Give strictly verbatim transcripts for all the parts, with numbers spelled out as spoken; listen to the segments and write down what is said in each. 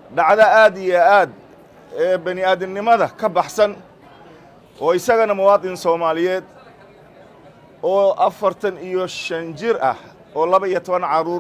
dhacdo aad iyo aad ee bani aadamnimada ka baxsan oo isagana muwaadin Soomaaliyeed oo afartan iyo shan jir ah oo laba iyo toban caruur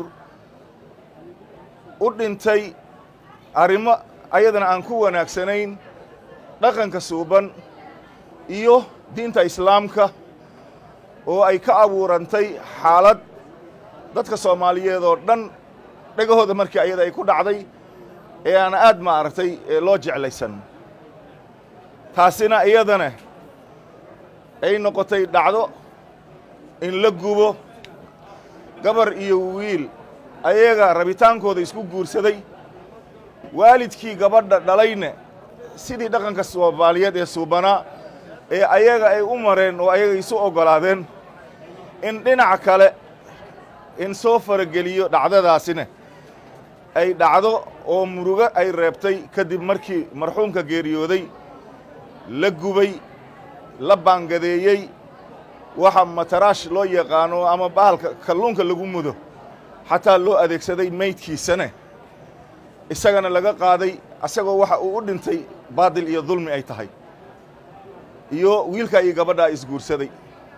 u dhintay arrimo ayadana aan ku wanaagsanayn dhaqanka suuban iyo diinta islaamka oo ay ka abuurantay xaalad dadka Soomaaliyeed oo dhan dhagahooda markii ayada ay ku dhacday ee aan aad ma aragtay loo jeclaysan taasina iyadana ay noqotay dhacdo in la gubo gabar iyo wiil ayaga rabitaankooda isku guursaday waalidkii gabadha dhalayna sidii dhaqanka Soomaaliyeed ee suubanaa ee ayaga ay u mareen oo ayaga isu ogolaadeen in dhinac kale in soo farageliyo dhacdadaasina ay dhacdo oo muruga ay reebtay kadib markii marxuumka geeriyooday la gubay la baangadeeyay waxa mataraash loo yaqaano ama bahalka kalluunka lagu mudo xataa loo adeegsaday meydkiisana isagana laga qaaday asagoo waxa uu u dhintay baadil iyo dulmi ay tahay iyo wiilka iyo gabadha isguursaday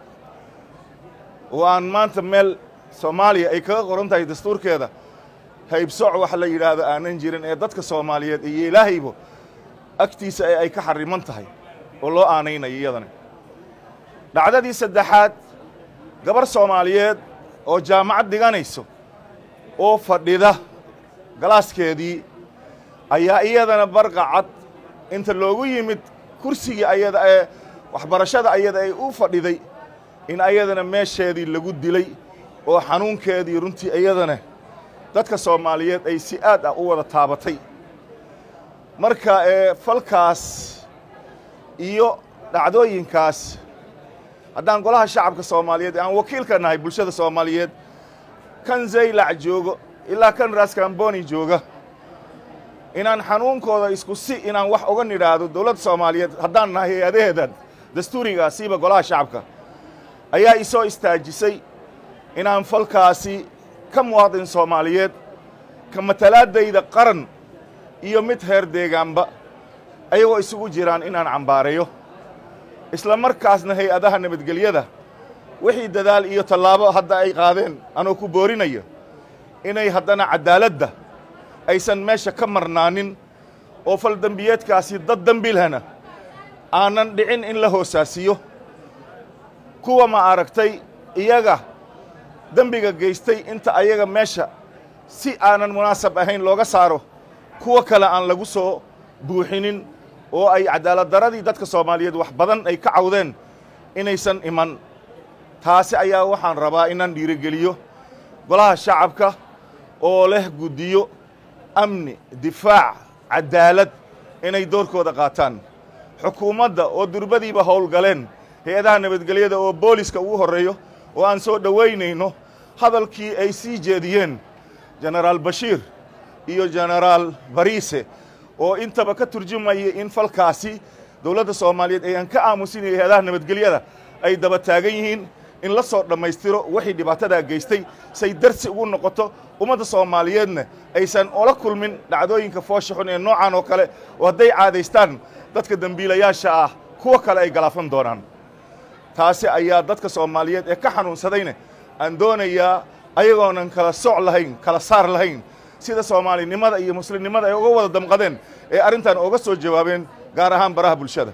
oo aan maanta meel Soomaaliya ay kaga qoran tahay dastuurkeeda haybsooc wax la yiraahdo aanan jirin ee dadka Soomaaliyeed iyo Ilaahayba agtiisa ay ka xariman tahay oo loo aanaynayo iyadana dhacdadii saddexaad gabar Soomaaliyeed oo jaamacad dhiganayso oo fadhida galaaskeedii ayaa iyadana barqacad inta loogu yimid kursigii ayada ee waxbarashada ayada ay u fadhiday in ayadana meesheedii lagu dilay oo xanuunkeedii runtii iyadana dadka Soomaaliyeed ay si aad ah u wada taabatay marka ee falkaas iyo dhacdooyinkaas haddaan golaha shacabka Soomaaliyeed aan wakiilka nahay bulshada Soomaaliyeed kan Zaylac joogo ilaa kan Ras Kamboni jooga inaan xanuunkooda isku si inaan wax uga nidhaahdo dawladda Soomaaliyeed haddaan nahay hay'adaheeda dastuuriga siiba golaha shacabka ayaa isoo istaajisay inaan falkaasi ka muwaadin Soomaaliyeed ka matalaadayda qaran iyo mid heer deegaanba ayagoo isugu jiraan inaan cambaareeyo isla markaasna hay'adaha nabadgelyada wixii dadaal iyo tallaabo hadda ay qaadeen anoo ku boorinayo inay haddana cadaaladda aysan meesha ka marnaanin oo fal dambiyeedkaasi dad dambiilhana aanan dhicin in la hoosaasiyo kuwa ma aragtay iyaga dambiga geystay inta ayaga meesha si aanan munaasab ahayn looga saaro kuwa kale aan lagu soo buuxinin oo ay cadaalad daradii dadka Soomaaliyeed wax badan ay ka cawdeen inaysan iman taasi ayaa waxaan rabaa inaan dhiirigeliyo golaha shacabka oo leh gudiyo amni difaac cadaalad inay doorkooda qaataan xukuumadda oo durbadiiba howlgaleen hay'adaha nabadgelyada oo booliska ugu horeeyo oo aan soo dhaweynayno hadalkii ay sii jeediyeen General Bashir iyo General Barise oo intaba ka turjumayay in falkaasi dawladda Soomaaliyeed ay ka aamusinayay hay'adaha nabadgelyada ay daba taagan yihiin in la soo dhameystiro wixii dhibaatada geystay say darsi ugu noqoto ummadda Soomaaliyeedna aysan ola kulmin dhacdooyinka foosha xun ee noocan oo kale oo haday caadaystaan dadka dambiilayaasha ah kuwa kale ay galaafan doonaan taasi ayaa dadka Soomaaliyeed ee ka xanuunsadayna aan doonayaa ayagoonan kala sooc lahayn kala saar lahayn sida Soomaalinimada iyo Muslimnimada ay uga wada damqadeen ee arintan uga soo jawaabeen gaar ahaan baraha bulshada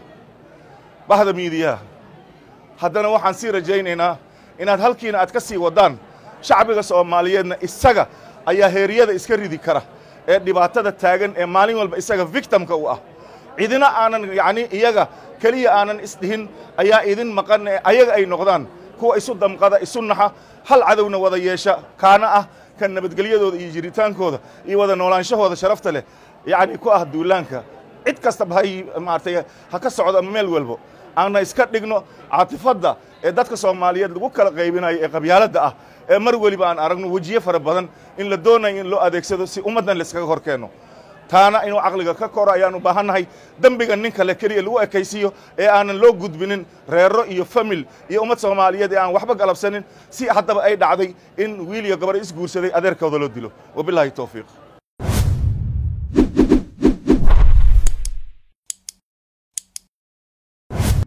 bahda miidiyaha haddana waxaan sii rajaynaynaa inaad halkiina aad ka sii wadaan shacbiga Soomaaliyeedna isaga ayaa heeriyada iska ridi kara ee dhibaatada taagan ee maalin walba isaga victimka u ah cidina aanan yaani iyaga kaliya aanan isdihin ayaa idin maqan ayaga ay noqdaan kuwa isu damqada isu naxa hal cadawna wada yeesha kaana ah kan nabadgelyadooda iyo jiritaankooda iyo wada noolaanshahooda sharafta leh yaani ku ah duulaanka cid kasta bahay maartay ha ka socdo meel walbo aan iska dhigno caatifada ee dadka Soomaaliyeed lagu kala qaybinayo ee qabyaaladda ah ee mar waliba aan aragno wajiye fara badan in la doonayo in loo adeegsado si ummadan la iskaga horkeeno taana inuu aqliga ka koro ayaan u baahanahay dambiga ninka la kaliya lagu ekaysiyo ee aanan loo gudbinin reero iyo famil iyo ummad Soomaaliyeed ee aan waxba galabsanin si haddaba ay dhacday in wiil iyo gabar is guursaday adeerkooda loo dilo wabillahi tawfiiq